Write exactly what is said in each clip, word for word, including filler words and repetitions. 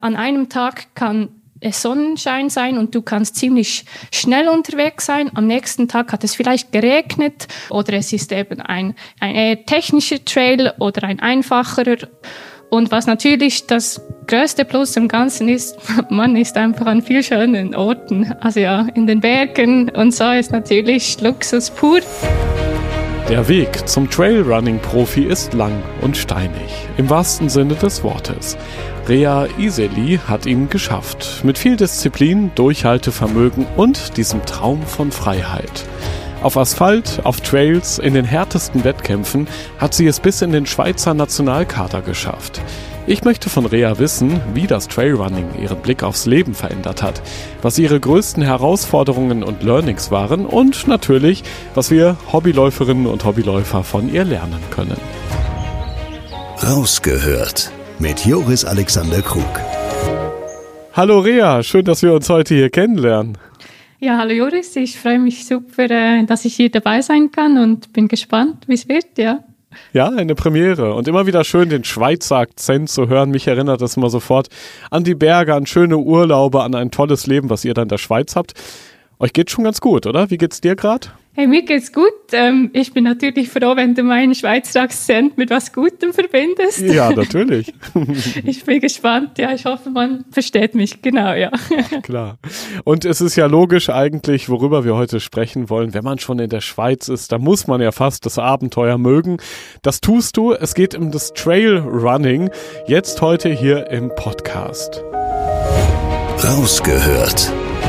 an einem Tag kann es Sonnenschein sein und du kannst ziemlich schnell unterwegs sein. Am nächsten Tag hat es vielleicht geregnet oder es ist eben ein, ein eher technischer Trail oder ein einfacherer. Und was natürlich das größte Plus im Ganzen ist, man ist einfach an viel schönen Orten. Also ja, in den Bergen und so ist natürlich Luxus pur. Der Weg zum Trailrunning-Profi ist lang und steinig, im wahrsten Sinne des Wortes. Rea Iseli hat ihn geschafft, mit viel Disziplin, Durchhaltevermögen und diesem Traum von Freiheit. Auf Asphalt, auf Trails, in den härtesten Wettkämpfen hat sie es bis in den Schweizer Nationalkader geschafft. Ich möchte von Rea wissen, wie das Trailrunning ihren Blick aufs Leben verändert hat, was ihre größten Herausforderungen und Learnings waren und natürlich, was wir Hobbyläuferinnen und Hobbyläufer von ihr lernen können. Rausgehört mit Joris Alexander Krug. Hallo Rea, schön, dass wir uns heute hier kennenlernen. Ja, hallo Joris, ich freue mich super, dass ich hier dabei sein kann und bin gespannt, wie es wird, ja. Ja, eine Premiere und immer wieder schön den Schweizer Akzent zu hören. Mich erinnert das immer sofort an die Berge, an schöne Urlaube, an ein tolles Leben, was ihr da in der Schweiz habt. Euch geht's schon ganz gut, oder? Wie geht's dir gerade? Hey, mir geht's gut. Ähm, ich bin natürlich froh, wenn du meinen Schweizer Akzent mit was Gutem verbindest. Ja, natürlich. Ich bin gespannt. Ja, ich hoffe, man versteht mich. Genau, ja. Klar. Und es ist ja logisch eigentlich, worüber wir heute sprechen wollen. Wenn man schon in der Schweiz ist, dann muss man ja fast das Abenteuer mögen. Das tust du. Es geht um das Trailrunning. Jetzt heute hier im Podcast. Rausgehört.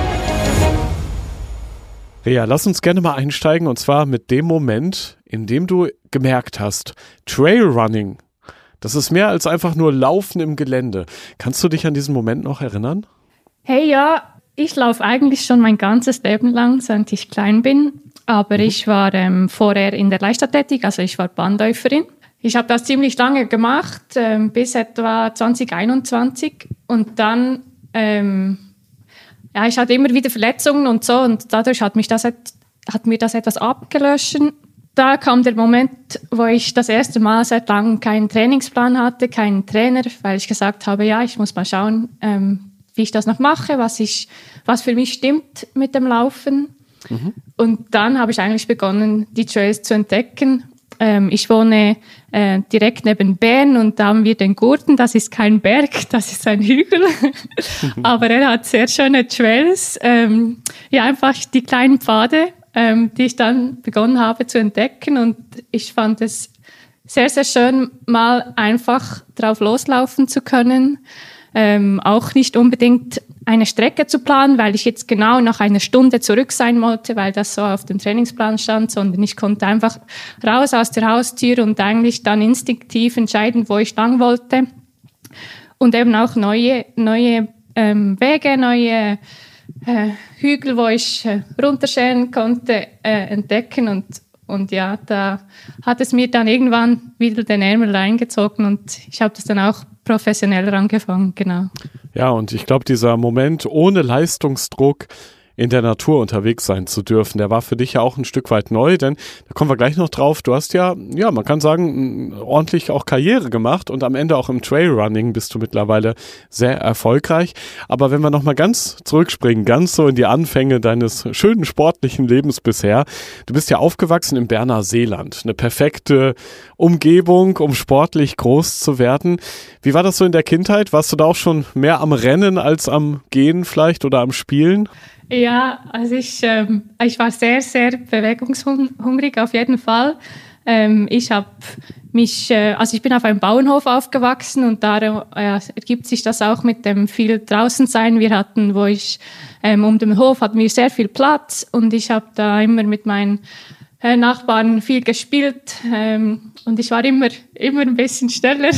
Rea, lass uns gerne mal einsteigen und zwar mit dem Moment, in dem du gemerkt hast, Trailrunning, das ist mehr als einfach nur Laufen im Gelände. Kannst du dich an diesen Moment noch erinnern? Hey, ja, ich laufe eigentlich schon mein ganzes Leben lang, seit ich klein bin, aber mhm. ich war ähm, vorher in der Leichtathletik, also ich war Bahnläuferin. Ich habe das ziemlich lange gemacht, ähm, bis etwa zwanzig einundzwanzig und dann... Ähm, Ja, ich hatte immer wieder Verletzungen und so und dadurch hat, mich das, hat mir das etwas abgelöscht. Da kam der Moment, wo ich das erste Mal seit langem keinen Trainingsplan hatte, keinen Trainer, weil ich gesagt habe, ja, ich muss mal schauen, ähm, wie ich das noch mache, was, ich, was für mich stimmt mit dem Laufen. Mhm. Und dann habe ich eigentlich begonnen, die Trails zu entdecken. Ähm, ich wohne äh, direkt neben Bern und da haben wir den Gurten. Das ist kein Berg, das ist ein Hügel. Aber er hat sehr schöne Trails. Ähm, ja, einfach die kleinen Pfade, ähm, die ich dann begonnen habe zu entdecken. Und ich fand es sehr, sehr schön, mal einfach drauf loslaufen zu können. Ähm, auch nicht unbedingt eine Strecke zu planen, weil ich jetzt genau nach einer Stunde zurück sein wollte, weil das so auf dem Trainingsplan stand, sondern ich konnte einfach raus aus der Haustür und eigentlich dann instinktiv entscheiden, wo ich lang wollte. Und eben auch neue, neue ähm, Wege, neue äh, Hügel, wo ich äh, runterscheren konnte, äh, entdecken. Und, und ja, da hat es mir dann irgendwann wieder den Ärmel reingezogen und ich habe das dann auch professioneller angefangen, genau. Ja, und ich glaube, dieser Moment ohne Leistungsdruck in der Natur unterwegs sein zu dürfen, der war für dich ja auch ein Stück weit neu, denn da kommen wir gleich noch drauf, du hast ja, ja, man kann sagen, ordentlich auch Karriere gemacht und am Ende auch im Trailrunning bist du mittlerweile sehr erfolgreich, aber wenn wir nochmal ganz zurückspringen, ganz so in die Anfänge deines schönen sportlichen Lebens bisher, du bist ja aufgewachsen im Berner Seeland, eine perfekte Umgebung, um sportlich groß zu werden. Wie war das so in der Kindheit? Warst du da auch schon mehr am Rennen als am Gehen vielleicht oder am Spielen? Ja, also ich, ähm, ich war sehr, sehr bewegungshungrig auf jeden Fall. Ähm, ich habe mich, äh, also ich bin auf einem Bauernhof aufgewachsen und da äh, ergibt sich das auch mit dem viel draußen sein. Wir hatten, wo ich ähm, um den Hof hatten wir sehr viel Platz und ich habe da immer mit meinen äh, Nachbarn viel gespielt ähm, und ich war immer, immer ein bisschen schneller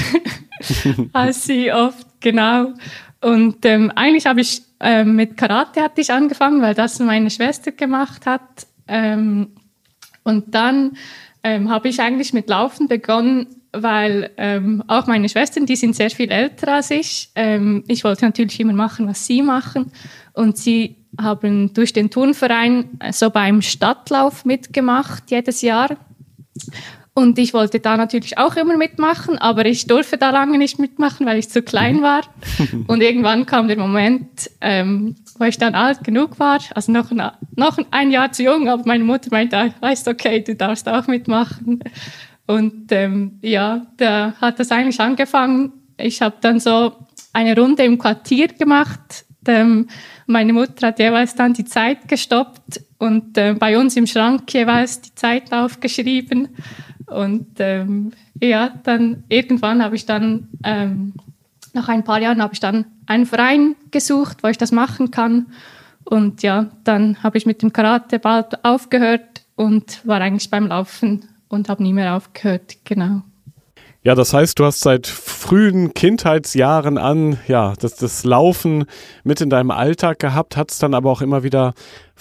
als sie oft, genau. Und ähm, eigentlich habe ich ähm, mit Karate hatte ich angefangen, weil das meine Schwester gemacht hat. Ähm, und dann ähm, habe ich eigentlich mit Laufen begonnen, weil ähm, auch meine Schwestern, die sind sehr viel älter als ich. Ähm, ich wollte natürlich immer machen, was sie machen. Und sie haben durch den Turnverein so beim Stadtlauf mitgemacht, jedes Jahr. Und ich wollte da natürlich auch immer mitmachen, aber ich durfte da lange nicht mitmachen, weil ich zu klein war. Und irgendwann kam der Moment, ähm, wo ich dann alt genug war, also noch ein, noch ein Jahr zu jung, aber meine Mutter meinte, ah, ist okay, du darfst auch mitmachen. Und ähm, ja, da hat das eigentlich angefangen. Ich habe dann so eine Runde im Quartier gemacht. Ähm, meine Mutter hat jeweils dann die Zeit gestoppt und äh, bei uns im Schrank jeweils die Zeit aufgeschrieben. Und ähm, ja, dann irgendwann habe ich dann, ähm, nach ein paar Jahren habe ich dann einen Verein gesucht, wo ich das machen kann. Und ja, dann habe ich mit dem Karate bald aufgehört und war eigentlich beim Laufen und habe nie mehr aufgehört, genau. Ja, das heißt, du hast seit frühen Kindheitsjahren an, ja, das, das Laufen mit in deinem Alltag gehabt, hattest dann aber auch immer wieder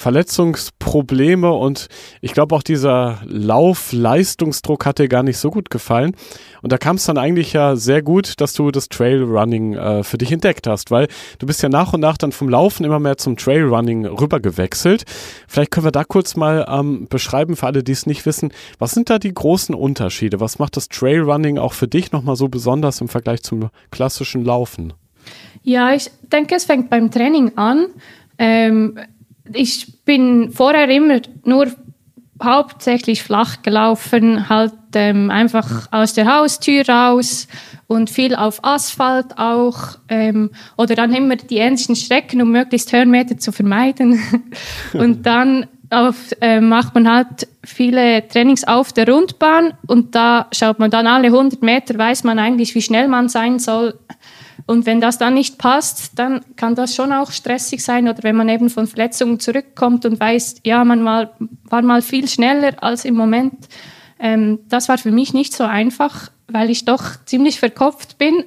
Verletzungsprobleme und ich glaube auch dieser Laufleistungsdruck hat dir gar nicht so gut gefallen und da kam es dann eigentlich ja sehr gut, dass du das Trailrunning äh, für dich entdeckt hast, weil du bist ja nach und nach dann vom Laufen immer mehr zum Trailrunning rüber gewechselt. Vielleicht können wir da kurz mal ähm, beschreiben für alle, die es nicht wissen, was sind da die großen Unterschiede? Was macht das Trailrunning auch für dich nochmal so besonders im Vergleich zum klassischen Laufen? Ja, ich denke, es fängt beim Training an. Ähm, ich bin vorher immer nur hauptsächlich flach gelaufen, halt ähm, einfach aus der Haustür raus und viel auf Asphalt auch ähm, oder dann immer die ähnlichen Strecken, um möglichst Höhenmeter zu vermeiden. Und dann auf, äh, macht man halt viele Trainings auf der Rundbahn und da schaut man dann alle hundert Meter, weiß man eigentlich, wie schnell man sein soll. Und wenn das dann nicht passt, dann kann das schon auch stressig sein. Oder wenn man eben von Verletzungen zurückkommt und weiß, ja, man mal, war mal viel schneller als im Moment. Ähm, das war für mich nicht so einfach, weil ich doch ziemlich verkopft bin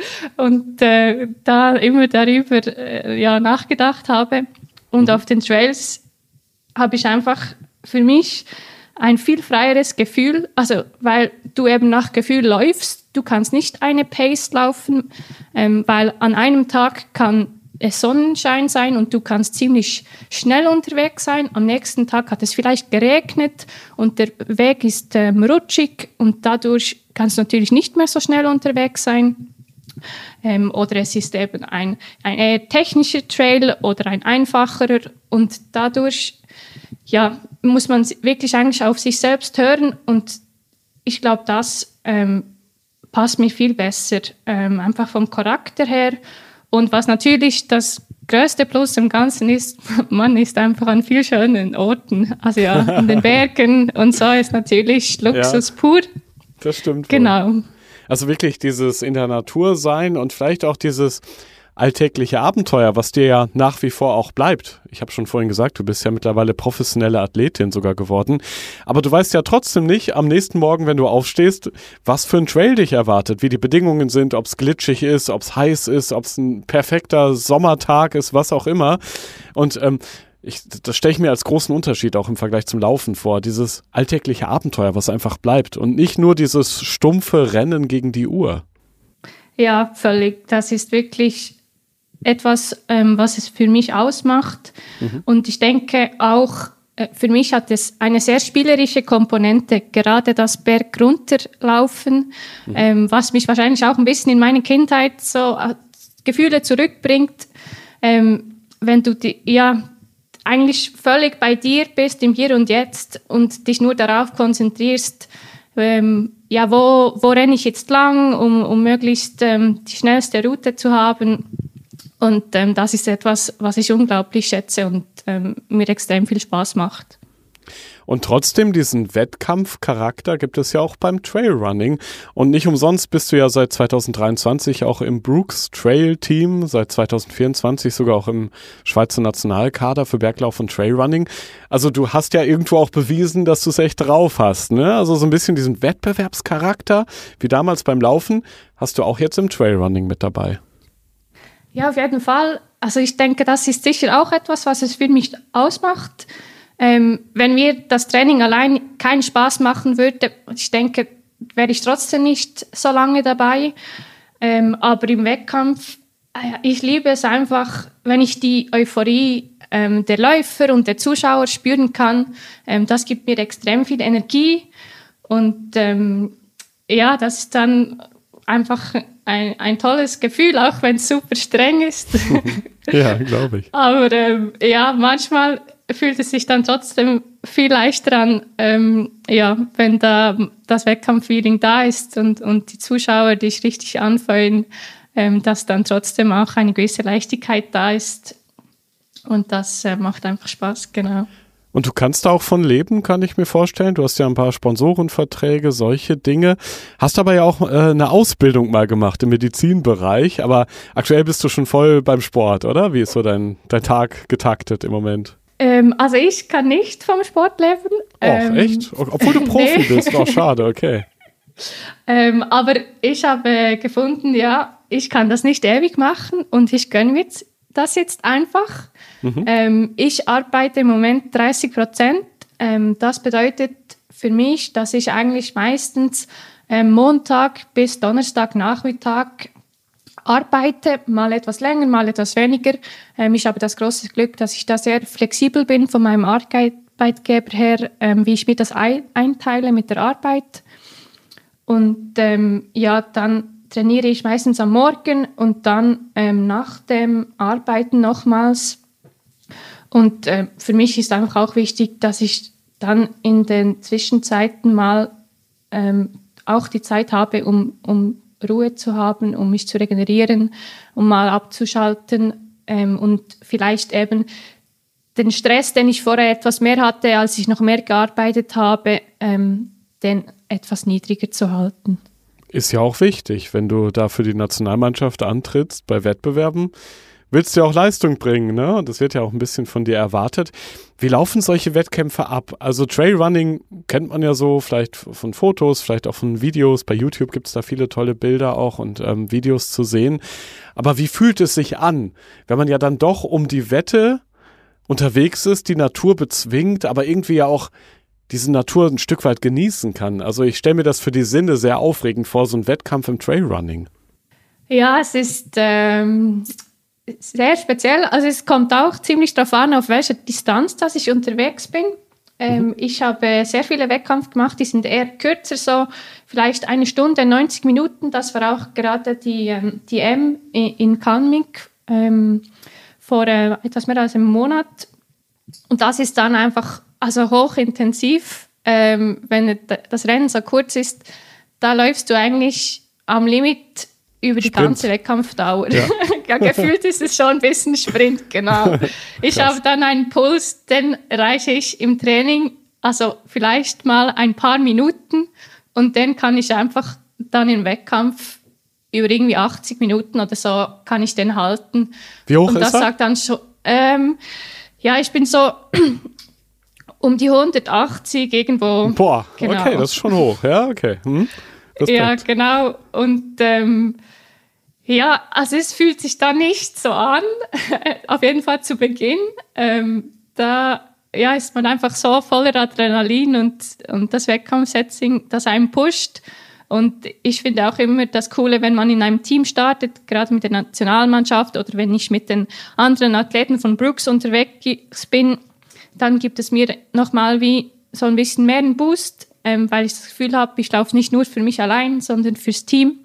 und äh, da immer darüber äh, ja, nachgedacht habe. Und auf den Trails habe ich einfach für mich ein viel freieres Gefühl, also weil du eben nach Gefühl läufst. Du kannst nicht eine Pace laufen, ähm, weil an einem Tag kann es Sonnenschein sein und du kannst ziemlich schnell unterwegs sein. Am nächsten Tag hat es vielleicht geregnet und der Weg ist ähm, rutschig und dadurch kannst du natürlich nicht mehr so schnell unterwegs sein. Ähm, oder es ist eben ein, ein eher technischer Trail oder ein einfacherer und dadurch ja, muss man wirklich eigentlich auf sich selbst hören und ich glaube, das ähm, passt mir viel besser, ähm, einfach vom Charakter her. Und was natürlich das größte Plus im Ganzen ist, man ist einfach an viel schönen Orten. Also ja, in den Bergen und so ist natürlich Luxus ja, pur. Das stimmt. Genau. Wohl. Also wirklich dieses in der Natur sein und vielleicht auch dieses alltägliche Abenteuer, was dir ja nach wie vor auch bleibt. Ich habe schon vorhin gesagt, du bist ja mittlerweile professionelle Athletin sogar geworden. Aber du weißt ja trotzdem nicht am nächsten Morgen, wenn du aufstehst, was für ein Trail dich erwartet, wie die Bedingungen sind, ob es glitschig ist, ob es heiß ist, ob es ein perfekter Sommertag ist, was auch immer. Und ähm, ich, das stelle ich mir als großen Unterschied auch im Vergleich zum Laufen vor. Dieses alltägliche Abenteuer, was einfach bleibt und nicht nur dieses stumpfe Rennen gegen die Uhr. Ja, völlig. Das ist wirklich etwas, ähm, was es für mich ausmacht. Mhm. Und ich denke auch, äh, für mich hat es eine sehr spielerische Komponente, gerade das Bergrunterlaufen, mhm. ähm, was mich wahrscheinlich auch ein bisschen in meine Kindheit so äh, Gefühle zurückbringt. Ähm, wenn du die, ja, eigentlich völlig bei dir bist, im Hier und Jetzt und dich nur darauf konzentrierst, ähm, ja, wo, wo renne ich jetzt lang, um, um möglichst ähm, die schnellste Route zu haben. Und ähm, das ist etwas, was ich unglaublich schätze und ähm, mir extrem viel Spaß macht. Und trotzdem diesen Wettkampfcharakter gibt es ja auch beim Trailrunning. Und nicht umsonst bist du ja seit zwanzig dreiundzwanzig auch im Brooks Trail Team, seit zwanzig vierundzwanzig sogar auch im Schweizer Nationalkader für Berglauf und Trailrunning. Also du hast ja irgendwo auch bewiesen, dass du es echt drauf hast, ne? Also so ein bisschen diesen Wettbewerbscharakter, wie damals beim Laufen, hast du auch jetzt im Trailrunning mit dabei. Ja, auf jeden Fall. Also ich denke, das ist sicher auch etwas, was es für mich ausmacht. Ähm, wenn mir das Training allein keinen Spaß machen würde, ich denke, wäre ich trotzdem nicht so lange dabei. Ähm, aber im Wettkampf, äh, ich liebe es einfach, wenn ich die Euphorie ähm, der Läufer und der Zuschauer spüren kann. Ähm, das gibt mir extrem viel Energie. Und ähm, ja, das ist dann einfach ein, ein tolles Gefühl, auch wenn es super streng ist. Ja, glaube ich. Aber ähm, ja, manchmal fühlt es sich dann trotzdem viel leichter an, ähm, ja, wenn da das Wettkampffeeling da ist und, und die Zuschauer dich richtig anfeuern, ähm, dass dann trotzdem auch eine gewisse Leichtigkeit da ist. Und das äh, macht einfach Spaß, genau. Und du kannst da auch von leben, kann ich mir vorstellen. Du hast ja ein paar Sponsorenverträge, solche Dinge. Hast aber ja auch äh, eine Ausbildung mal gemacht im Medizinbereich. Aber aktuell bist du schon voll beim Sport, oder? Wie ist so dein, dein Tag getaktet im Moment? Ähm, also ich kann nicht vom Sport leben. Och, ähm, echt? Obwohl du Profi nee. bist. Oh, schade, okay. ähm, aber ich habe gefunden, ja, ich kann das nicht ewig machen und ich gönne mir das jetzt einfach. Mhm. Ähm, ich arbeite im Moment dreißig Prozent. Ähm, das bedeutet für mich, dass ich eigentlich meistens ähm, Montag bis Donnerstag Nachmittag arbeite, mal etwas länger, mal etwas weniger. Ähm, ich habe das große Glück, dass ich da sehr flexibel bin von meinem Arbeitgeber her, ähm, wie ich mir das ein- einteile mit der Arbeit. Und ähm, ja, dann trainiere ich meistens am Morgen und dann ähm, nach dem Arbeiten nochmals. Und äh, für mich ist einfach auch wichtig, dass ich dann in den Zwischenzeiten mal ähm, auch die Zeit habe, um, um Ruhe zu haben, um mich zu regenerieren, um mal abzuschalten ähm, und vielleicht eben den Stress, den ich vorher etwas mehr hatte, als ich noch mehr gearbeitet habe, ähm, den etwas niedriger zu halten. Ist ja auch wichtig, wenn du da für die Nationalmannschaft antrittst bei Wettbewerben, willst du ja auch Leistung bringen, ne? Und das wird ja auch ein bisschen von dir erwartet. Wie laufen solche Wettkämpfe ab? Also Trailrunning kennt man ja so, vielleicht von Fotos, vielleicht auch von Videos. Bei YouTube gibt es da viele tolle Bilder auch und ähm, Videos zu sehen. Aber wie fühlt es sich an, wenn man ja dann doch um die Wette unterwegs ist, die Natur bezwingt, aber irgendwie ja auch diese Natur ein Stück weit genießen kann? Also ich stelle mir das für die Sinne sehr aufregend vor, so ein Wettkampf im Trailrunning. Ja, es ist ähm, sehr speziell. Also es kommt auch ziemlich darauf an, auf welcher Distanz dass ich unterwegs bin. Ähm, mhm. Ich habe sehr viele Wettkämpfe gemacht, die sind eher kürzer, so vielleicht eine Stunde, neunzig Minuten. Das war auch gerade die, ähm, die M in Canmic ähm, vor äh, etwas mehr als einem Monat. Und das ist dann einfach also hochintensiv. Ähm, wenn das Rennen so kurz ist, da läufst du eigentlich am Limit über die Sprint. Ganze Wettkampfdauer. Ja. Ja, gefühlt ist es schon ein bisschen Sprint, genau. Ich habe dann einen Puls, den erreiche ich im Training, also vielleicht mal ein paar Minuten und den kann ich einfach dann im Wettkampf über irgendwie achtzig Minuten oder so kann ich den halten. Wie hoch und das ist er? Sagt dann schon, ähm, ja, ich bin so um die hundertachtzig irgendwo. Boah, genau. Okay, das ist schon hoch, ja, okay. Hm. Ja, genau. Und ähm, ja, also es fühlt sich da nicht so an, auf jeden Fall zu Beginn. Ähm, da ja, ist man einfach so voller Adrenalin und, und das Wettkampfsetting, das einen pusht. Und ich finde auch immer das Coole, wenn man in einem Team startet, gerade mit der Nationalmannschaft oder wenn ich mit den anderen Athleten von Brooks unterwegs bin, dann gibt es mir nochmal wie so ein bisschen mehr einen Boost, ähm, weil ich das Gefühl habe, ich laufe nicht nur für mich allein, sondern fürs Team.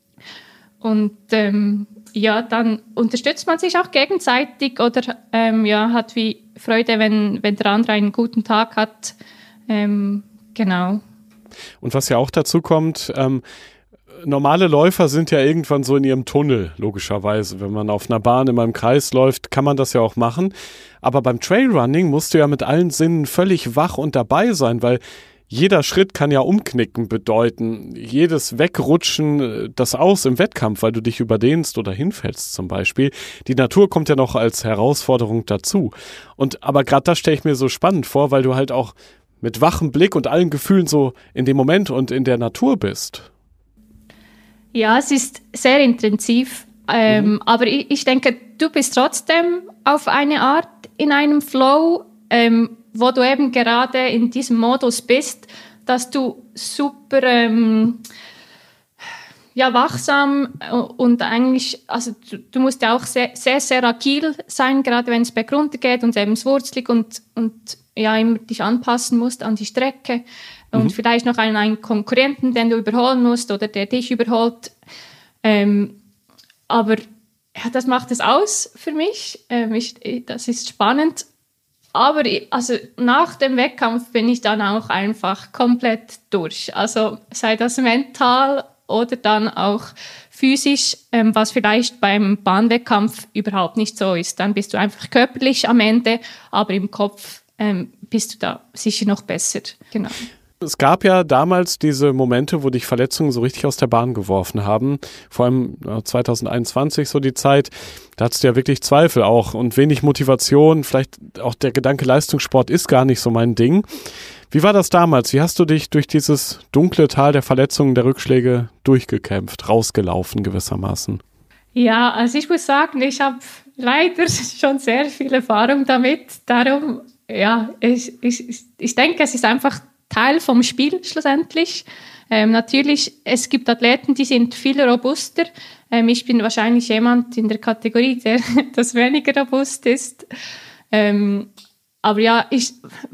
Und ähm, ja, dann unterstützt man sich auch gegenseitig oder ähm, ja, hat wie Freude, wenn, wenn der andere einen guten Tag hat. Ähm, genau. Und was ja auch dazu kommt, ähm, normale Läufer sind ja irgendwann so in ihrem Tunnel, logischerweise. Wenn man auf einer Bahn immer im Kreis läuft, kann man das ja auch machen. Aber beim Trailrunning musst du ja mit allen Sinnen völlig wach und dabei sein, weil jeder Schritt kann ja Umknicken bedeuten. Jedes Wegrutschen, das Aus im Wettkampf, weil du dich überdehnst oder hinfällst zum Beispiel. Die Natur kommt ja noch als Herausforderung dazu. Und aber gerade das stelle ich mir so spannend vor, weil du halt auch mit wachem Blick und allen Gefühlen so in dem Moment und in der Natur bist. Ja, es ist sehr intensiv, ähm, mhm. aber ich, ich denke, du bist trotzdem auf eine Art in einem Flow, ähm, wo du eben gerade in diesem Modus bist, dass du super ähm, ja, wachsam und eigentlich, also du, du musst ja auch sehr, sehr, sehr agil sein, gerade wenn es bergunter geht und eben wurzelig und, und ja, immer dich anpassen musst an die Strecke. und mhm. vielleicht noch einen, einen Konkurrenten, den du überholen musst oder der dich überholt. Ähm, aber ja, das macht es aus für mich. Ähm, ich, das ist spannend. Aber ich, also nach dem Wettkampf bin ich dann auch einfach komplett durch. Also sei das mental oder dann auch physisch, ähm, was vielleicht beim Bahnwettkampf überhaupt nicht so ist. Dann bist du einfach körperlich am Ende, aber im Kopf ähm, bist du da sicher noch besser. Genau. Es gab ja damals diese Momente, wo dich Verletzungen so richtig aus der Bahn geworfen haben. Vor allem zwanzig einundzwanzig so die Zeit. Da hattest du ja wirklich Zweifel auch und wenig Motivation. Vielleicht auch der Gedanke, Leistungssport ist gar nicht so mein Ding. Wie war das damals? Wie hast du dich durch dieses dunkle Tal der Verletzungen, der Rückschläge durchgekämpft, rausgelaufen gewissermaßen? Ja, also ich muss sagen, ich habe leider schon sehr viel Erfahrung damit. Darum, ja, ich, ich, ich denke, es ist einfach Teil vom Spiel schlussendlich. Ähm, natürlich, es gibt Athleten, die sind viel robuster. Ähm, ich bin wahrscheinlich jemand in der Kategorie, der das weniger robust ist. Ähm, aber ja, ich,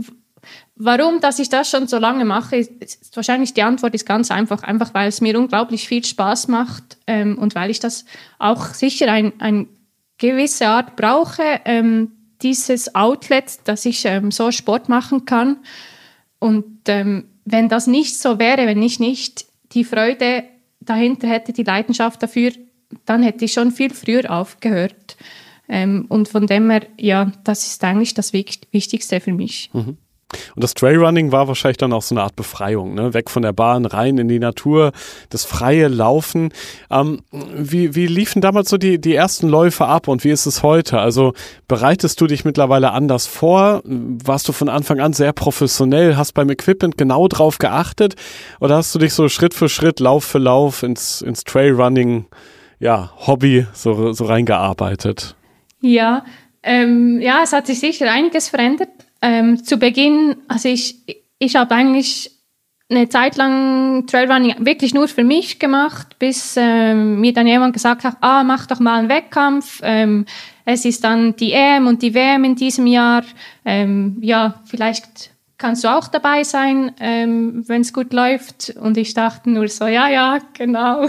warum, dass ich das schon so lange mache, ist, ist wahrscheinlich die Antwort ist ganz einfach, einfach weil es mir unglaublich viel Spaß macht ähm, und weil ich das auch sicher ein, eine gewisse Art brauche, ähm, dieses Outlet, dass ich ähm, so Sport machen kann. Und ähm, wenn das nicht so wäre, wenn ich nicht die Freude dahinter hätte, die Leidenschaft dafür, dann hätte ich schon viel früher aufgehört. Ähm, und von dem her, ja, das ist eigentlich das Wichtigste für mich. Mhm. Und das Trailrunning war wahrscheinlich dann auch so eine Art Befreiung, ne? Weg von der Bahn, rein in die Natur, das freie Laufen. Ähm, wie, wie liefen damals so die, die ersten Läufe ab und wie ist es heute? Also bereitest du dich mittlerweile anders vor? Warst du von Anfang an sehr professionell, hast beim Equipment genau drauf geachtet oder hast du dich so Schritt für Schritt, Lauf für Lauf ins, ins Trailrunning, ja, Hobby so, so reingearbeitet? Ja, ähm, ja, es hat sich sicher einiges verändert. Ähm, zu Beginn, also ich, ich habe eigentlich eine Zeit lang Trailrunning wirklich nur für mich gemacht, bis ähm, mir dann jemand gesagt hat, ah, mach doch mal einen Wettkampf. Ähm, es ist dann die E M und die W M in diesem Jahr. Ähm, ja, vielleicht kannst du auch dabei sein, ähm, wenn es gut läuft. Und ich dachte nur so, ja, ja, genau.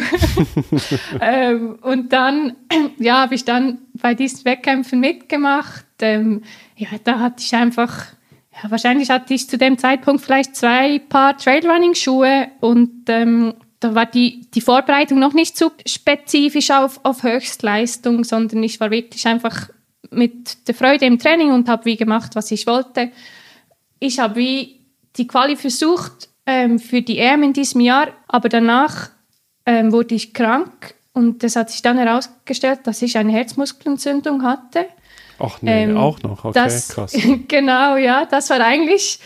ähm, und dann, ja, habe ich dann bei diesen Wettkämpfen mitgemacht. Ähm, ja, da hatte ich einfach, ja, wahrscheinlich hatte ich zu dem Zeitpunkt vielleicht zwei Paar Trailrunning-Schuhe und ähm, da war die, die Vorbereitung noch nicht so spezifisch auf, auf Höchstleistung, sondern ich war wirklich einfach mit der Freude im Training und habe wie gemacht, was ich wollte. Ich habe wie die Quali versucht ähm, für die E M in diesem Jahr, aber danach ähm, wurde ich krank und es hat sich dann herausgestellt, dass ich eine Herzmuskelentzündung hatte. Ach nee, ähm, auch noch, okay, das, krass. Genau, ja, das war eigentlich,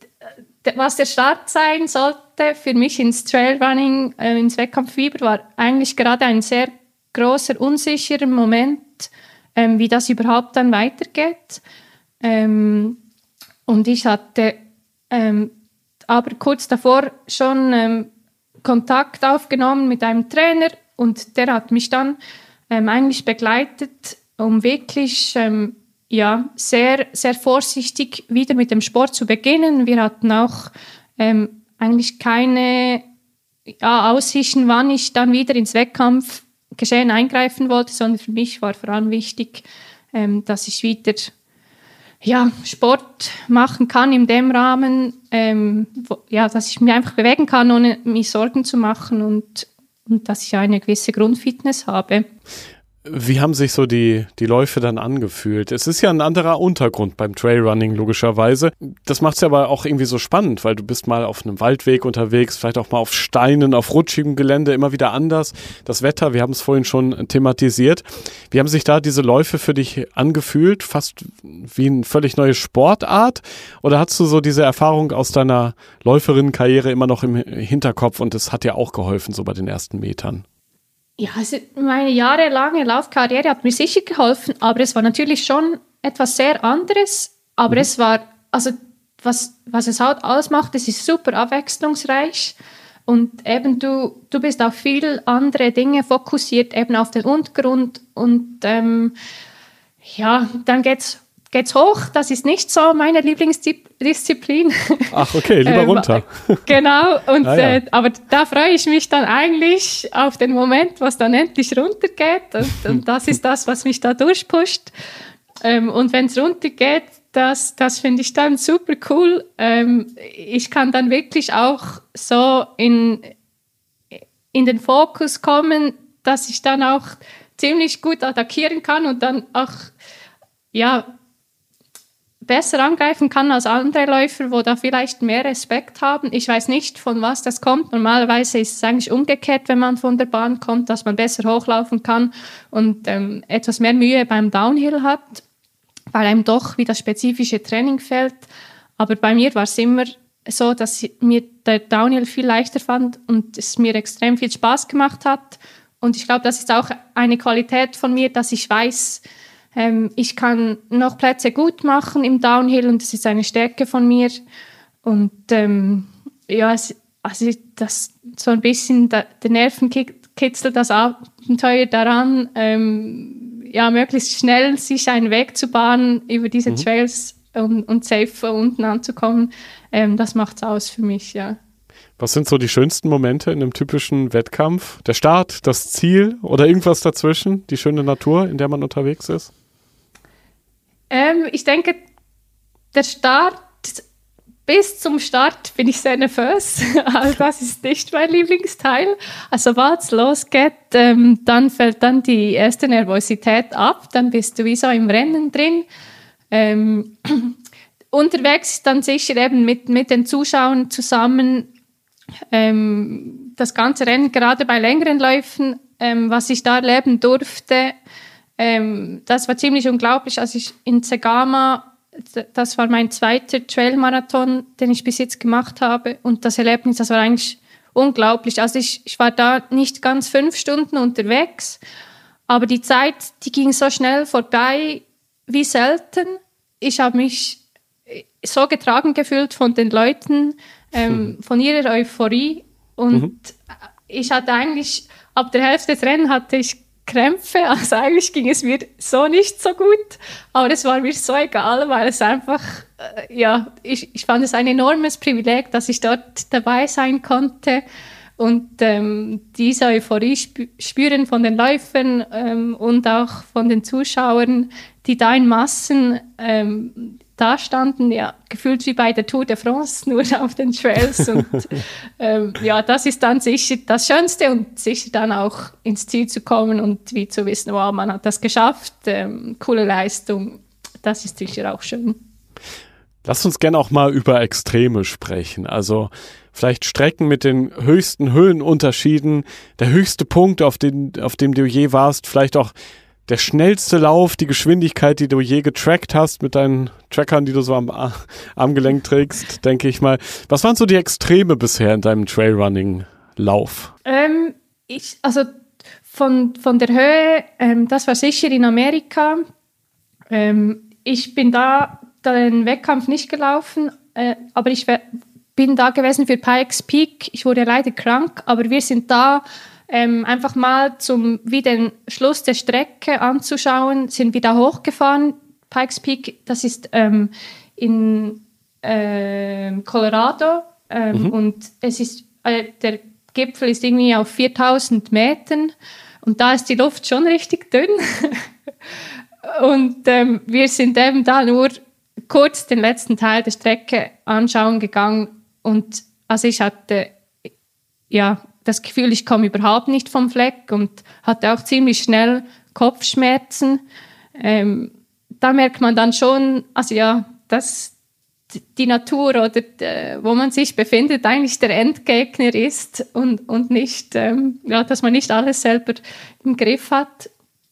was der Start sein sollte für mich ins Trailrunning, äh, ins Wettkampffieber, war eigentlich gerade ein sehr großer, unsicherer Moment, ähm, wie das überhaupt dann weitergeht. Ähm, und ich hatte ähm, aber kurz davor schon ähm, Kontakt aufgenommen mit einem Trainer und der hat mich dann ähm, eigentlich begleitet, um wirklich ähm, ja, sehr, sehr vorsichtig wieder mit dem Sport zu beginnen. Wir hatten auch ähm, eigentlich keine ja, Aussichten, wann ich dann wieder ins Wettkampfgeschehen eingreifen wollte, sondern für mich war vor allem wichtig, ähm, dass ich wieder ja, Sport machen kann in dem Rahmen, ähm, wo, ja, dass ich mich einfach bewegen kann, ohne mir Sorgen zu machen und, und dass ich eine gewisse Grundfitness habe. Wie haben sich so die, die Läufe dann angefühlt? Es ist ja ein anderer Untergrund beim Trailrunning logischerweise. Das macht es ja aber auch irgendwie so spannend, weil du bist mal auf einem Waldweg unterwegs, vielleicht auch mal auf Steinen, auf rutschigem Gelände, immer wieder anders. Das Wetter, wir haben es vorhin schon thematisiert. Wie haben sich da diese Läufe für dich angefühlt? Fast wie eine völlig neue Sportart? Oder hast du so diese Erfahrung aus deiner Läuferinnenkarriere immer noch im Hinterkopf und es hat dir auch geholfen, so bei den ersten Metern? Ja, also meine jahrelange Laufkarriere hat mir sicher geholfen, aber es war natürlich schon etwas sehr anderes. Aber mhm. es war, also was, was es halt alles macht, es ist super abwechslungsreich und eben du, du bist auf viel andere Dinge fokussiert, eben auf den Untergrund und ähm, ja, dann geht's geht's hoch. Das ist nicht so meine Lieblingsdisziplin. Ach, okay, lieber runter. Genau, und, ah, ja. äh, aber da freue ich mich dann eigentlich auf den Moment, was dann endlich runtergeht. Und, und das ist das, was mich da durchpusht. Ähm, und wenn es runtergeht, das, das finde ich dann super cool. Ähm, ich kann dann wirklich auch so in, in den Fokus kommen, dass ich dann auch ziemlich gut attackieren kann und dann auch, ja, besser angreifen kann als andere Läufer, wo da vielleicht mehr Respekt haben. Ich weiß nicht, von was das kommt. Normalerweise ist es eigentlich umgekehrt, wenn man von der Bahn kommt, dass man besser hochlaufen kann und ähm, etwas mehr Mühe beim Downhill hat, weil einem doch wie das spezifische Training fehlt. Aber bei mir war es immer so, dass mir der Downhill viel leichter fand und es mir extrem viel Spaß gemacht hat. Und ich glaube, das ist auch eine Qualität von mir, dass ich weiß, Ähm, ich kann noch Plätze gut machen im Downhill und das ist eine Stärke von mir. Und ähm, ja, es, also das so ein bisschen da, der Nervenkitzel, das Abenteuer daran, ähm, ja, möglichst schnell sich einen Weg zu bahnen über diese mhm. Trails und, und safe unten anzukommen, ähm, das macht's aus für mich, ja. Was sind so die schönsten Momente in einem typischen Wettkampf? Der Start, das Ziel oder irgendwas dazwischen? Die schöne Natur, in der man unterwegs ist? Ähm, ich denke, der Start, bis zum Start bin ich sehr nervös. Also das ist nicht mein Lieblingsteil. Also sobald es losgeht, ähm, dann fällt dann die erste Nervosität ab. Dann bist du wie so im Rennen drin. Ähm, unterwegs dann sicher eben mit, mit den Zuschauern zusammen ähm, das ganze Rennen, gerade bei längeren Läufen, ähm, was ich da erleben durfte, ähm, das war ziemlich unglaublich. Als ich in Zegama, das war mein zweiter Trailmarathon, den ich bis jetzt gemacht habe, und das Erlebnis, das war eigentlich unglaublich. Also ich, ich war da nicht ganz fünf Stunden unterwegs, aber die Zeit, die ging so schnell vorbei wie selten. Ich habe mich so getragen gefühlt von den Leuten, ähm, von ihrer Euphorie, und mhm. ich hatte eigentlich, ab der Hälfte des Rennens hatte ich Krämpfe, also eigentlich ging es mir so nicht so gut, aber es war mir so egal, weil es einfach, äh, ja, ich, ich fand es ein enormes Privileg, dass ich dort dabei sein konnte und ähm, diese Euphorie spü- spüren von den Läufern ähm, und auch von den Zuschauern, die da in Massen ähm, da standen, ja, gefühlt wie bei der Tour de France, nur auf den Trails. Und ähm, ja, das ist dann sicher das Schönste und sicher dann auch ins Ziel zu kommen und wie zu wissen, wow, man hat das geschafft, ähm, coole Leistung, das ist sicher auch schön. Lass uns gerne auch mal über Extreme sprechen, also vielleicht Strecken mit den höchsten Höhenunterschieden, der höchste Punkt, auf, den, auf dem du je warst, vielleicht auch der schnellste Lauf, die Geschwindigkeit, die du je getrackt hast mit deinen Trackern, die du so am Armgelenk trägst, denke ich mal. Was waren so die Extreme bisher in deinem Trailrunning-Lauf? Ähm, ich, also von, von der Höhe, ähm, das war sicher in Amerika. Ähm, ich bin da den Wettkampf nicht gelaufen, äh, aber ich wär, bin da gewesen für Pikes Peak. Ich wurde leider krank, aber wir sind da Ähm, einfach mal zum wie den Schluss der Strecke anzuschauen, sind wir da hochgefahren. Pikes Peak, das ist ähm, in äh, Colorado ähm, mhm. und es ist äh, der Gipfel ist irgendwie auf viertausend Metern und da ist die Luft schon richtig dünn. Und ähm, wir sind eben da nur kurz den letzten Teil der Strecke anschauen gegangen und also ich hatte ja das Gefühl, ich komme überhaupt nicht vom Fleck und hatte auch ziemlich schnell Kopfschmerzen. Ähm, da merkt man dann schon, also ja, dass die Natur oder äh, wo man sich befindet, eigentlich der Endgegner ist und, und nicht, ähm, ja, dass man nicht alles selber im Griff hat.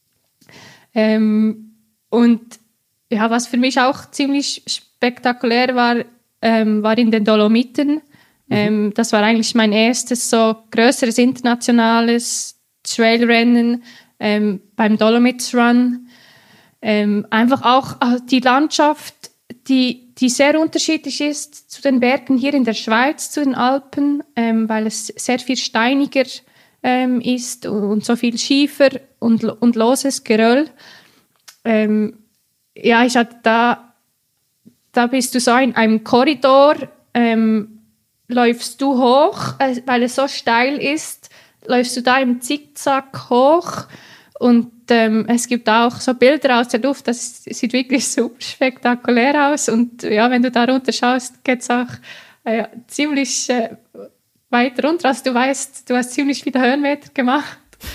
Ähm, und ja, was für mich auch ziemlich spektakulär war, ähm, war in den Dolomiten. Ähm, das war eigentlich mein erstes so größeres internationales Trailrennen ähm, beim Dolomites Run. Ähm, einfach auch die Landschaft, die, die sehr unterschiedlich ist zu den Bergen hier in der Schweiz, zu den Alpen, ähm, weil es sehr viel steiniger ähm, ist und so viel Schiefer und, und loses Geröll. Ähm, ja, ich hatte da, da bist du so in einem Korridor, ähm, läufst du hoch, äh, weil es so steil ist, läufst du da im Zickzack hoch und ähm, es gibt auch so Bilder aus der Luft, das sieht wirklich super spektakulär aus und ja, wenn du da runter schaust, geht es auch äh, ziemlich äh, weit runter, also du weißt, du hast ziemlich viele Höhenmeter gemacht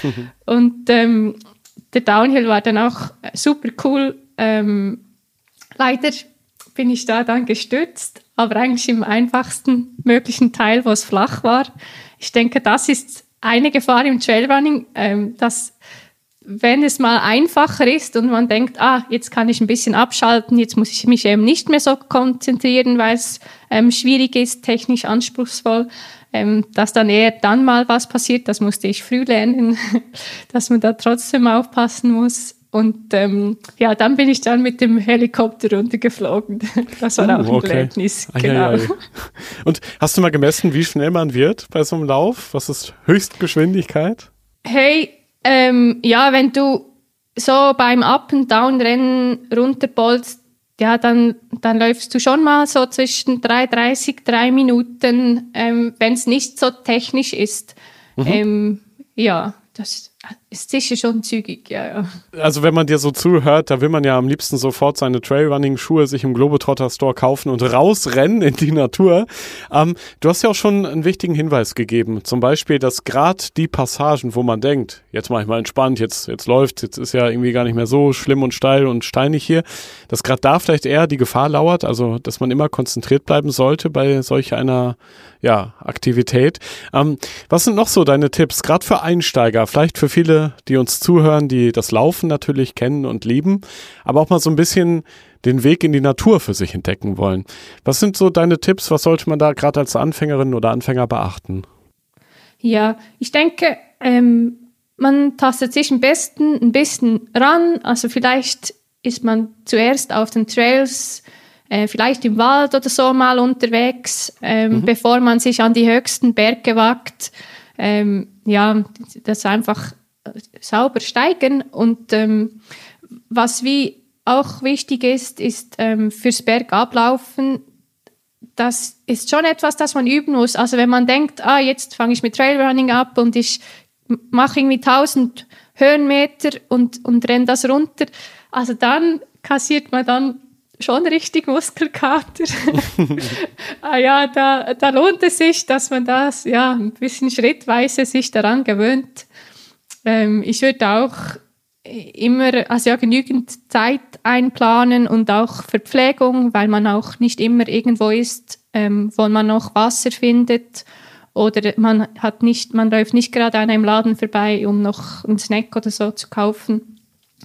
und ähm, der Downhill war dann auch super cool. Ähm, leider bin ich da dann gestürzt, aber eigentlich im einfachsten möglichen Teil, wo es flach war. Ich denke, das ist eine Gefahr im Trailrunning, ähm, dass wenn es mal einfacher ist und man denkt, ah, jetzt kann ich ein bisschen abschalten, jetzt muss ich mich eben nicht mehr so konzentrieren, weil es ähm, schwierig ist, technisch anspruchsvoll, ähm, dass dann eher dann mal was passiert, das musste ich früh lernen, dass man da trotzdem aufpassen muss. Und ähm, ja, dann bin ich dann mit dem Helikopter runtergeflogen. Das war uh, auch ein okay. Erlebnis. Ai, genau. ai, ai. Und hast du mal gemessen, wie schnell man wird bei so einem Lauf? Was ist Höchstgeschwindigkeit? Hey, ähm, ja, wenn du so beim Up-and-Down-Rennen runterbolzt, ja, dann, dann läufst du schon mal so zwischen drei dreißig, drei Minuten, ähm, wenn es nicht so technisch ist. Mhm. Ähm, ja, das ist sicher schon zügig, ja, ja. Also wenn man dir so zuhört, da will man ja am liebsten sofort seine Trailrunning-Schuhe sich im Globetrotter-Store kaufen und rausrennen in die Natur. Ähm, du hast ja auch schon einen wichtigen Hinweis gegeben, zum Beispiel, dass gerade die Passagen, wo man denkt, jetzt mache ich mal entspannt, jetzt, jetzt läuft, jetzt ist ja irgendwie gar nicht mehr so schlimm und steil und steinig hier, dass gerade da vielleicht eher die Gefahr lauert, also dass man immer konzentriert bleiben sollte bei solch einer ja, Aktivität. Ähm, was sind noch so deine Tipps, gerade für Einsteiger, vielleicht für viele, die uns zuhören, die das Laufen natürlich kennen und lieben, aber auch mal so ein bisschen den Weg in die Natur für sich entdecken wollen. Was sind so deine Tipps? Was sollte man da gerade als Anfängerin oder Anfänger beachten? Ja, ich denke, ähm, man tastet sich am besten ein bisschen ran. Also vielleicht ist man zuerst auf den Trails, äh, vielleicht im Wald oder so mal unterwegs, ähm, mhm. bevor man sich an die höchsten Berge wagt. Ähm, ja, das einfach sauber steigen. Und ähm, was wie auch wichtig ist, ist ähm, fürs Bergablaufen, das ist schon etwas, das man üben muss. Also wenn man denkt, ah, jetzt fange ich mit Trailrunning ab und ich mache irgendwie tausend Höhenmeter und, und renne das runter, also dann kassiert man dann schon richtig Muskelkater. ah ja, da, da lohnt es sich, dass man das ja ein bisschen schrittweise sich daran gewöhnt. Ähm, ich würde auch immer also ja, genügend Zeit einplanen und auch Verpflegung, weil man auch nicht immer irgendwo ist, ähm, wo man noch Wasser findet oder man hat nicht, man läuft nicht gerade an einem Laden vorbei, um noch einen Snack oder so zu kaufen.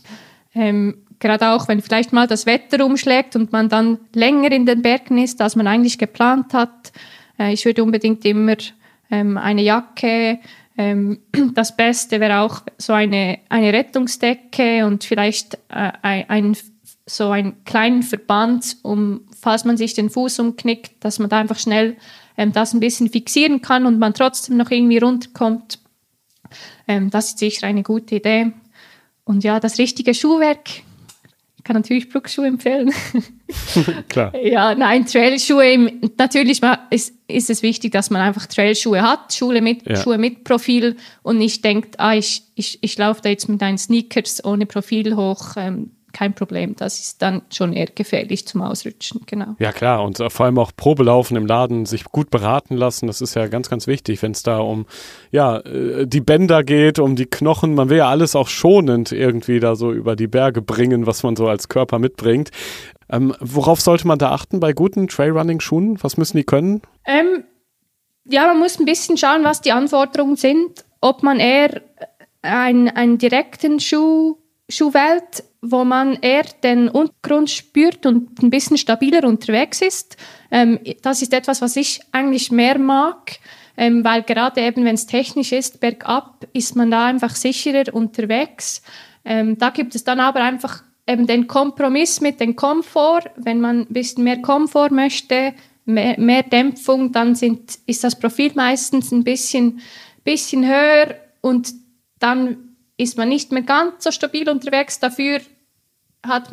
Ähm, gerade auch, wenn vielleicht mal das Wetter umschlägt und man dann länger in den Bergen ist, als man eigentlich geplant hat. Äh, ich würde unbedingt immer ähm, eine Jacke, ähm, das Beste wäre auch so eine, eine Rettungsdecke und vielleicht äh, ein, so einen kleinen Verband, um, falls man sich den Fuß umknickt, dass man da einfach schnell ähm, das ein bisschen fixieren kann und man trotzdem noch irgendwie runterkommt. Ähm, das ist sicher eine gute Idee. Und ja, das richtige Schuhwerk. Ich kann natürlich Brooks-Schuhe empfehlen. Klar. Ja, nein, Trailschuhe. Natürlich ist, ist es wichtig, dass man einfach Trailschuhe hat, Schuhe mit, ja. Schuhe mit Profil und nicht denkt, ah, ich, ich, ich laufe da jetzt mit einen Sneakers ohne Profil hoch. Ähm, kein Problem. Das ist dann schon eher gefährlich zum Ausrutschen, genau. Ja klar, und vor allem auch Probelaufen im Laden, sich gut beraten lassen, das ist ja ganz, ganz wichtig, wenn es da um ja die Bänder geht, um die Knochen, man will ja alles auch schonend irgendwie da so über die Berge bringen, was man so als Körper mitbringt. Ähm, worauf sollte man da achten bei guten Trailrunning-Schuhen? Was müssen die können? Ähm, ja, man muss ein bisschen schauen, was die Anforderungen sind, ob man eher ein, einen direkten Schuh Schuh wählt, wo man eher den Untergrund spürt und ein bisschen stabiler unterwegs ist. Ähm, das ist etwas, was ich eigentlich mehr mag, ähm, weil gerade eben, wenn es technisch ist, bergab, ist man da einfach sicherer unterwegs. Ähm, da gibt es dann aber einfach eben den Kompromiss mit dem Komfort. Wenn man ein bisschen mehr Komfort möchte, mehr, mehr Dämpfung, dann sind, ist das Profil meistens ein bisschen, bisschen höher und dann ist man nicht mehr ganz so stabil unterwegs. Dafür hat man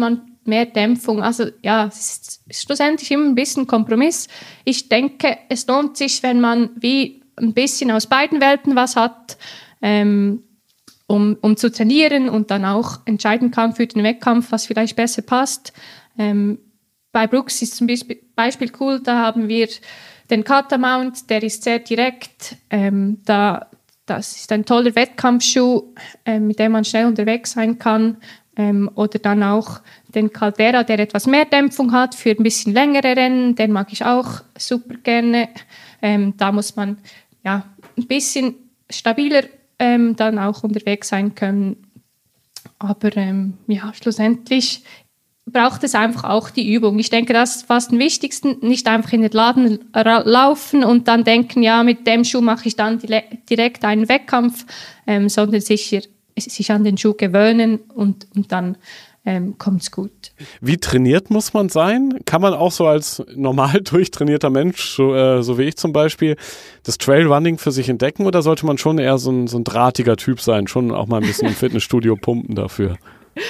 mehr Dämpfung. Also ja, es ist schlussendlich immer ein bisschen Kompromiss. Ich denke, es lohnt sich, wenn man wie ein bisschen aus beiden Welten was hat, ähm, um, um zu trainieren und dann auch entscheiden kann für den Wettkampf, was vielleicht besser passt. Ähm, bei Brooks ist zum Beispiel, Beispiel cool, da haben wir den Kata-Mount, der ist sehr direkt. Ähm, da, das ist ein toller Wettkampfschuh, äh, mit dem man schnell unterwegs sein kann. Ähm, oder dann auch den Caldera, der etwas mehr Dämpfung hat für ein bisschen längere Rennen. Den mag ich auch super gerne. Ähm, da muss man ja ein bisschen stabiler ähm, dann auch unterwegs sein können. Aber ähm, ja, schlussendlich braucht es einfach auch die Übung. Ich denke, das ist fast am wichtigsten. Nicht einfach in den Laden ra- laufen und dann denken, ja, mit dem Schuh mache ich dann die- direkt einen Wettkampf, ähm, sondern sicher sich an den Schuh gewöhnen und, und dann ähm, kommt es gut. Wie trainiert muss man sein? Kann man auch so als normal durchtrainierter Mensch, so, äh, so wie ich zum Beispiel, das Trailrunning für sich entdecken oder sollte man schon eher so ein, so ein drahtiger Typ sein, schon auch mal ein bisschen im Fitnessstudio pumpen dafür?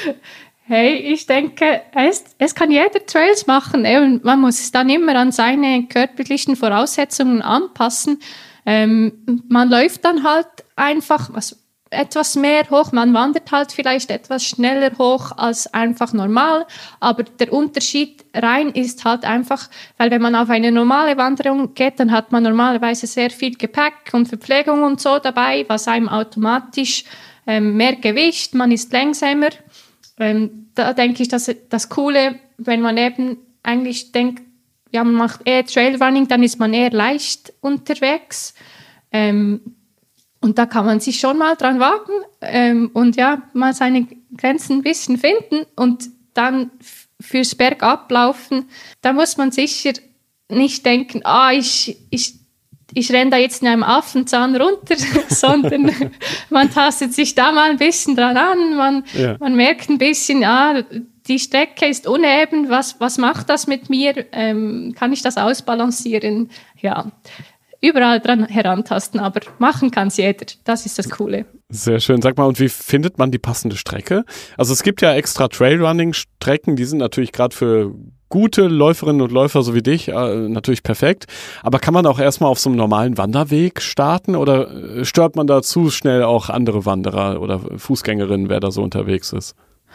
Hey, ich denke, es, es kann jeder Trails machen. Eben, man muss es dann immer an seine körperlichen Voraussetzungen anpassen. Ähm, man läuft dann halt einfach was, etwas mehr hoch, man wandert halt vielleicht etwas schneller hoch als einfach normal, aber der Unterschied rein ist halt einfach, weil wenn man auf eine normale Wanderung geht, dann hat man normalerweise sehr viel Gepäck und Verpflegung und so dabei, was einem automatisch ähm, mehr Gewicht, man ist langsamer. Ähm, da denke ich, dass das Coole, wenn man eben eigentlich denkt, ja, man macht eher Trailrunning, dann ist man eher leicht unterwegs. Ähm, und da kann man sich schon mal dran wagen ähm, und ja, mal seine Grenzen ein bisschen finden und dann f- fürs Bergablaufen, da muss man sicher nicht denken, ah, ich, ich, ich renne da jetzt in einem Affenzahn runter, sondern man tastet sich da mal ein bisschen dran an, man, ja. man merkt ein bisschen, ah, die Strecke ist uneben, was, was macht das mit mir, ähm, kann ich das ausbalancieren, ja. Überall dran herantasten, aber machen kann es jeder. Das ist das Coole. Sehr schön. Sag mal, und wie findet man die passende Strecke? Also es gibt ja extra Trailrunning-Strecken, die sind natürlich gerade für gute Läuferinnen und Läufer so wie dich äh, natürlich perfekt. Aber kann man auch erstmal auf so einem normalen Wanderweg starten oder stört man da zu schnell auch andere Wanderer oder Fußgängerinnen, wer da so unterwegs ist?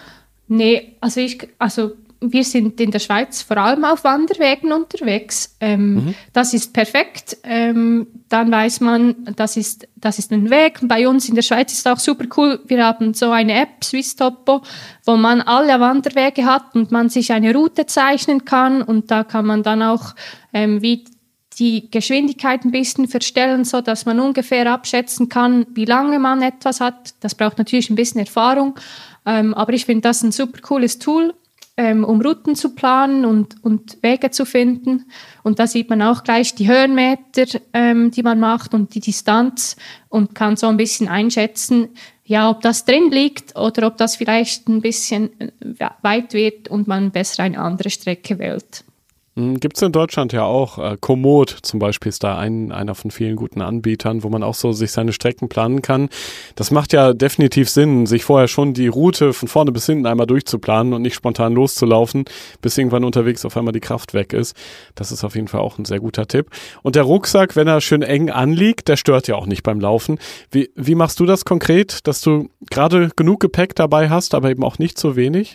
Nee, also ich, also wir sind in der Schweiz vor allem auf Wanderwegen unterwegs. Ähm, mhm. Das ist perfekt. Ähm, dann weiß man, das ist, das ist ein Weg. Bei uns in der Schweiz ist es auch super cool. Wir haben so eine App, Swisstopo, wo man alle Wanderwege hat und man sich eine Route zeichnen kann. Und da kann man dann auch ähm, wie die Geschwindigkeit ein bisschen verstellen, so dass man ungefähr abschätzen kann, wie lange man etwas hat. Das braucht natürlich ein bisschen Erfahrung. Ähm, aber ich finde das ein super cooles Tool, Ähm, um Routen zu planen und, und Wege zu finden. Und da sieht man auch gleich die Höhenmeter, ähm, die man macht und die Distanz und kann so ein bisschen einschätzen, ja, ob das drin liegt oder ob das vielleicht ein bisschen weit wird und man besser eine andere Strecke wählt. Gibt es in Deutschland ja auch. Äh, Komoot zum Beispiel ist da ein, einer von vielen guten Anbietern, wo man auch so sich seine Strecken planen kann. Das macht ja definitiv Sinn, sich vorher schon die Route von vorne bis hinten einmal durchzuplanen und nicht spontan loszulaufen, bis irgendwann unterwegs auf einmal die Kraft weg ist. Das ist auf jeden Fall auch ein sehr guter Tipp. Und der Rucksack, wenn er schön eng anliegt, der stört ja auch nicht beim Laufen. Wie, wie machst du das konkret, dass du gerade genug Gepäck dabei hast, aber eben auch nicht so wenig?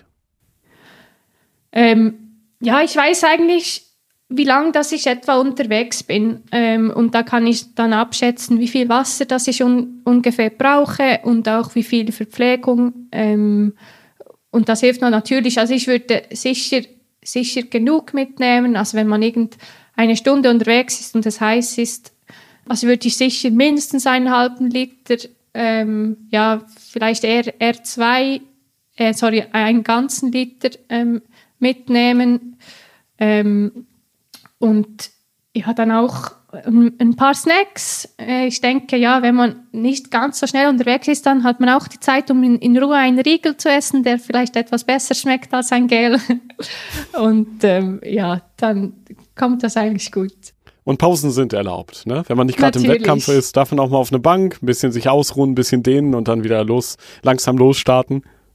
Ähm Ja, ich weiß eigentlich, wie lange dass ich etwa unterwegs bin. Ähm, und da kann ich dann abschätzen, wie viel Wasser das ich un- ungefähr brauche und auch wie viel Verpflegung. Ähm, und das hilft mir natürlich. Also ich würde sicher, sicher genug mitnehmen. Also wenn man irgend eine Stunde unterwegs ist und es heiß ist, also würde ich sicher mindestens einen halben Liter, ähm, ja, vielleicht eher, eher zwei, äh, sorry, einen ganzen Liter ähm, mitnehmen ähm, und ja, dann auch ein, ein paar Snacks. Äh, ich denke, ja, wenn man nicht ganz so schnell unterwegs ist, dann hat man auch die Zeit, um in, in Ruhe einen Riegel zu essen, der vielleicht etwas besser schmeckt als ein Gel. Und ähm, ja, dann kommt das eigentlich gut. Und Pausen sind erlaubt, ne? Wenn man nicht gerade im Wettkampf ist, darf man auch mal auf eine Bank, ein bisschen sich ausruhen, ein bisschen dehnen und dann wieder los, langsam losstarten.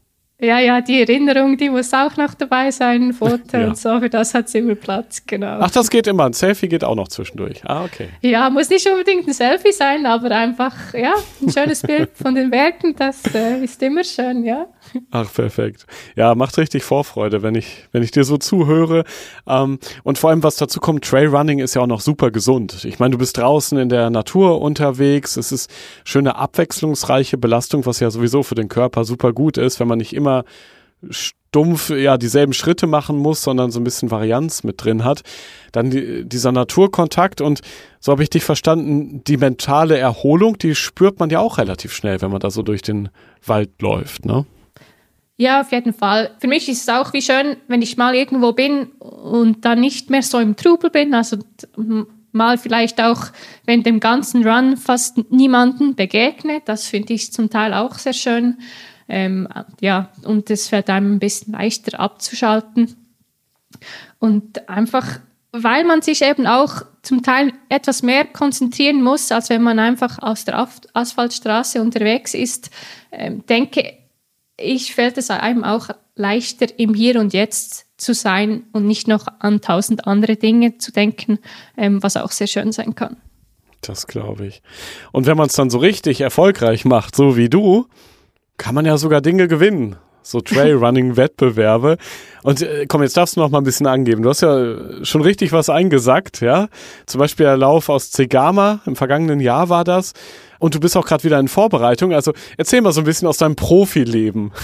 Ja, ja, die Erinnerung, die muss auch noch dabei sein, ein Foto ja. und so, für das hat es immer Platz, genau. Ach, das geht immer, ein Selfie geht auch noch zwischendurch. Ah, okay. Ja, muss nicht unbedingt ein Selfie sein, aber einfach, ja, ein schönes Bild von den Werken, das äh, ist immer schön, ja. Ach, perfekt. Ja, macht richtig Vorfreude, wenn ich, wenn ich dir so zuhöre. Ähm, und vor allem, was dazu kommt, Trailrunning ist ja auch noch super gesund. Ich meine, du bist draußen in der Natur unterwegs, es ist schöne abwechslungsreiche Belastung, was ja sowieso für den Körper super gut ist, wenn man nicht immer stumpf ja dieselben Schritte machen muss, sondern so ein bisschen Varianz mit drin hat. Dann die, dieser Naturkontakt und so habe ich dich verstanden, die mentale Erholung, die spürt man ja auch relativ schnell, wenn man da so durch den Wald läuft, ne? Ja, auf jeden Fall. Für mich ist es auch wie schön, wenn ich mal irgendwo bin und dann nicht mehr so im Trubel bin, also mal vielleicht auch während dem ganzen Run fast niemanden begegne. Das finde ich zum Teil auch sehr schön. Ähm, ja, und es fällt einem ein bisschen leichter abzuschalten. Und einfach, weil man sich eben auch zum Teil etwas mehr konzentrieren muss, als wenn man einfach aus der Asphaltstraße unterwegs ist, ähm, denke ich, fällt es einem auch leichter, im Hier und Jetzt zu sein und nicht noch an tausend andere Dinge zu denken, ähm, was auch sehr schön sein kann. Das glaube ich. Und wenn man es dann so richtig erfolgreich macht, so wie du, kann man ja sogar Dinge gewinnen. So Trailrunning-Wettbewerbe. Und äh, komm, jetzt darfst du noch mal ein bisschen angeben. Du hast ja schon richtig was eingesackt, ja? Zum Beispiel der Lauf aus Zegama, im vergangenen Jahr war das. Und du bist auch gerade wieder in Vorbereitung. Also erzähl mal so ein bisschen aus deinem Profileben.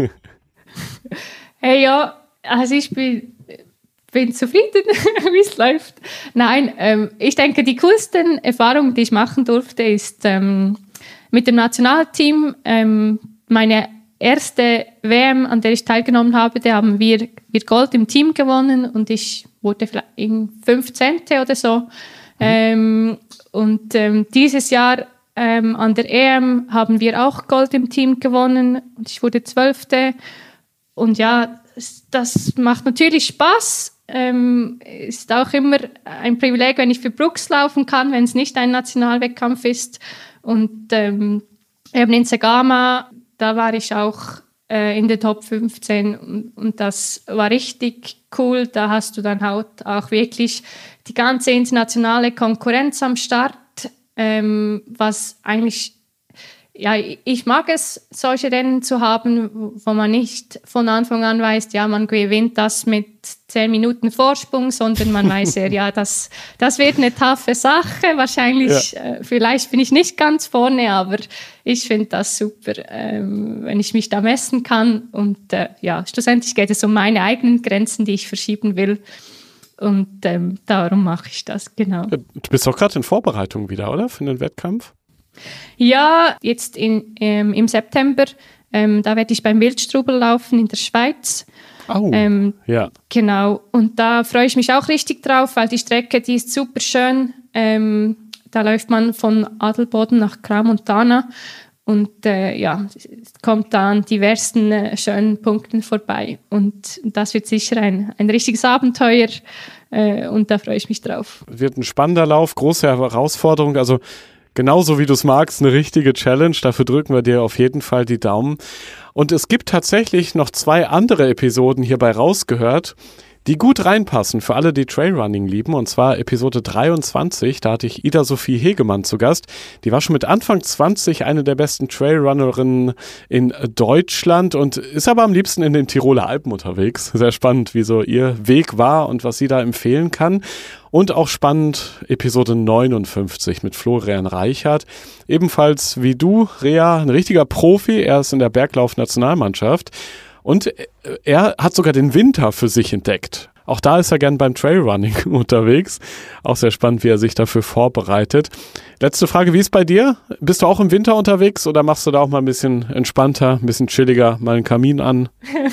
Hey, ja, also ich bin, bin zufrieden, wie es läuft. Nein, ähm, ich denke, die coolsten Erfahrungen, die ich machen durfte, ist ähm, mit dem Nationalteam. Ähm, meine erste W M, an der ich teilgenommen habe, da haben wir, wir Gold im Team gewonnen und ich wurde vielleicht in fünfzehnte oder so. Mhm. Ähm, und ähm, dieses Jahr ähm, an der E M haben wir auch Gold im Team gewonnen und ich wurde zwölfte. Und ja, das macht natürlich Spaß. Ähm, ist auch immer ein Privileg, wenn ich für Brooks laufen kann, wenn es nicht ein Nationalwettkampf ist. Und ähm, eben in Zegama, da war ich auch äh, in der Top fünfzehn und, und das war richtig cool. Da hast du dann halt auch wirklich die ganze internationale Konkurrenz am Start, ähm, was eigentlich, ja, ich mag es, solche Rennen zu haben, wo man nicht von Anfang an weiß, ja, man gewinnt das mit zehn Minuten Vorsprung, sondern man weiß ja, ja, das, das wird eine taffe Sache. Wahrscheinlich, ja. äh, vielleicht bin ich nicht ganz vorne, aber ich finde das super, ähm, wenn ich mich da messen kann. Und äh, ja, schlussendlich geht es um meine eigenen Grenzen, die ich verschieben will. Und ähm, darum mache ich das, genau. Du bist doch gerade in Vorbereitung wieder, oder? Für den Wettkampf? Ja, jetzt in, ähm, im September, ähm, da werde ich beim Wildstrubel laufen in der Schweiz. Oh, ähm, ja. Genau, und da freue ich mich auch richtig drauf, weil die Strecke, die ist super schön. Ähm, da läuft man von Adelboden nach Crans-Montana und äh, ja, kommt da an diversen äh, schönen Punkten vorbei. Und das wird sicher ein, ein richtiges Abenteuer äh, und da freue ich mich drauf. Wird ein spannender Lauf, große Herausforderung, also genauso wie du es magst, eine richtige Challenge. Dafür drücken wir dir auf jeden Fall die Daumen. Und es gibt tatsächlich noch zwei andere Episoden hierbei rausgehört, die gut reinpassen für alle, die Trailrunning lieben. Und zwar Episode dreiundzwanzig, da hatte ich Ida-Sophie Hegemann zu Gast. Die war schon mit Anfang zwanzig eine der besten Trailrunnerinnen in Deutschland und ist aber am liebsten in den Tiroler Alpen unterwegs. Sehr spannend, wie so ihr Weg war und was sie da empfehlen kann. Und auch spannend Episode neunundfünfzig mit Florian Reichert. Ebenfalls wie du, Rea, ein richtiger Profi. Er ist in der Berglauf-Nationalmannschaft. Und er hat sogar den Winter für sich entdeckt. Auch da ist er gern beim Trailrunning unterwegs. Auch sehr spannend, wie er sich dafür vorbereitet. Letzte Frage, wie ist bei dir? Bist du auch im Winter unterwegs oder machst du da auch mal ein bisschen entspannter, ein bisschen chilliger, mal einen Kamin an?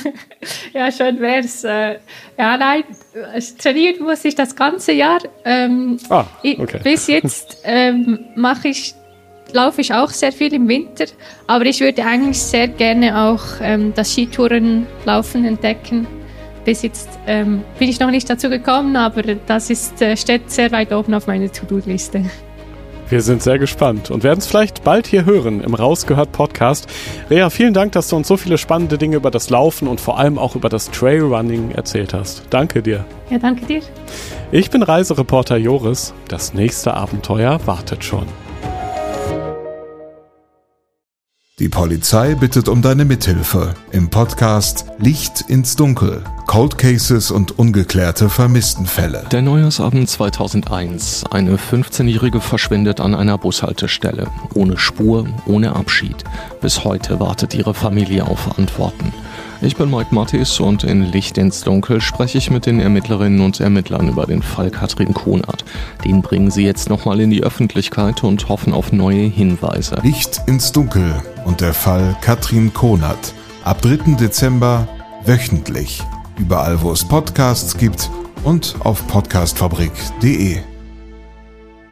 Ja, schön wär's. Äh, ja, nein, trainieren muss ich das ganze Jahr. Ähm, ah, okay. Ich, bis jetzt ähm, mache ich laufe ich auch sehr viel im Winter, aber ich würde eigentlich sehr gerne auch ähm, das Skitourenlaufen entdecken. Bis jetzt ähm, bin ich noch nicht dazu gekommen, aber das ist, äh, steht sehr weit oben auf meiner To-Do-Liste. Wir sind sehr gespannt und werden es vielleicht bald hier hören im Rausgehört Podcast. Rea, vielen Dank, dass du uns so viele spannende Dinge über das Laufen und vor allem auch über das Trailrunning erzählt hast. Danke dir. Ja, danke dir. Ich bin Reisereporter Joris. Das nächste Abenteuer wartet schon. Die Polizei bittet um deine Mithilfe im Podcast Licht ins Dunkel. Cold Cases und ungeklärte Vermisstenfälle. Der Neujahrsabend zweitausendeins. Eine fünfzehnjährige verschwindet an einer Bushaltestelle. Ohne Spur, ohne Abschied. Bis heute wartet ihre Familie auf Antworten. Ich bin Mike Mattis und in Licht ins Dunkel spreche ich mit den Ermittlerinnen und Ermittlern über den Fall Katrin Konert. Den bringen sie jetzt nochmal in die Öffentlichkeit und hoffen auf neue Hinweise. Licht ins Dunkel und der Fall Katrin Konert. Ab dritten Dezember wöchentlich. Überall, wo es Podcasts gibt und auf podcastfabrik punkt de.